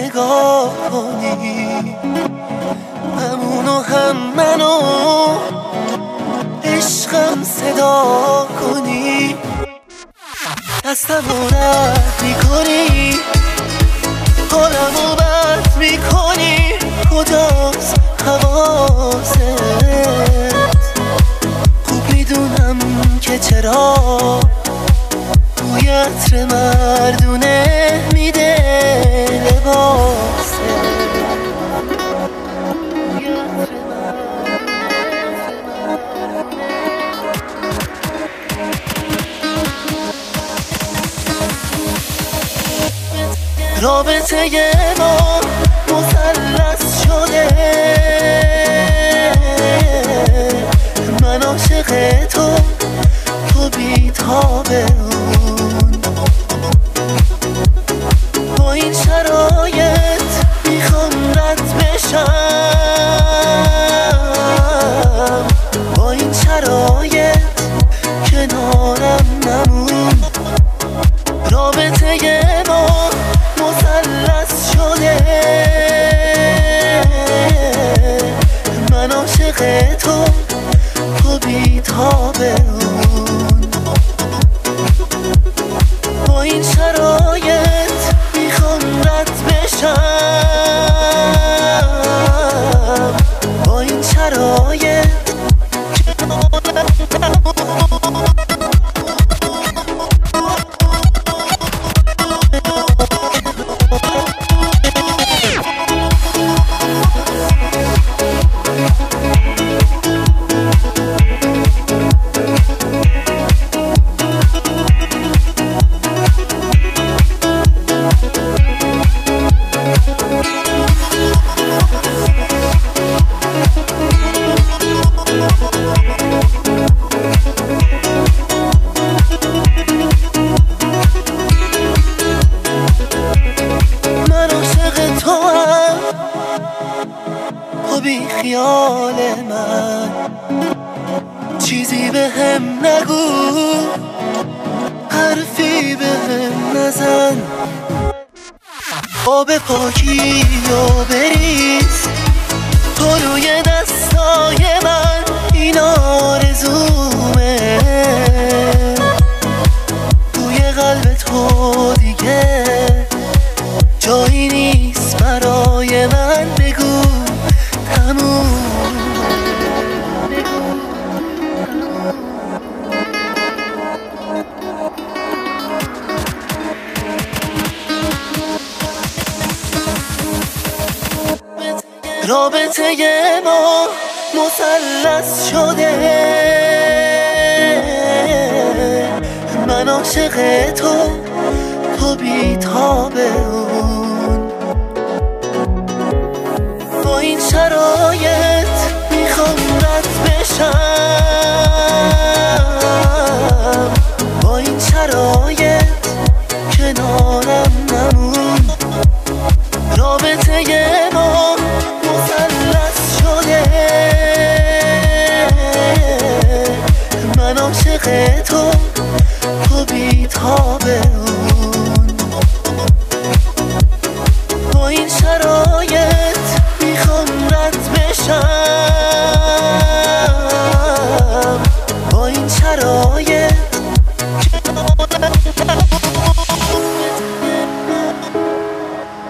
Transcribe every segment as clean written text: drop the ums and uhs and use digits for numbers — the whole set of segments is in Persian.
نگاه کنی، همونو هم منو عشقم صدا کنی، دستمو رد میکنی، حالمو بد میکنی، کجاست حواست؟ خوب میدونم که چرا بوی عطر مردونه میده لباست. رابطه ما مثلث شده، من عاشق تو، تو بی‌تابه اون. با این شرایط میخوام رد بشم، با این شرایط کنارم نمون. رابطه ما مثلث شده، من عاشق تو، تو بی‌تابه اون. با این شرایط میخوام رد بشم، با این شرایط بی خیال من، چیزی به هم نگو، حرفی به هم نزن، آب پاکی و بریز تو روی دستای من، این آرزومه. توی قلب تو دیگه جایی نیست برای من، بگو تموم. رابطه ما مثلث شده، من عاشق تو، تو بی‌تابه اون. با این شرایط میخوام رد بشم، با این شرایط کنارم نمون. رابطه ما مثلث شده، من عاشق تو، تو بی‌تابه اون. با این شرایط میخوام رد بشم، با این شرایط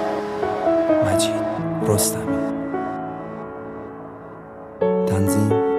مجید رستمی. تنظیم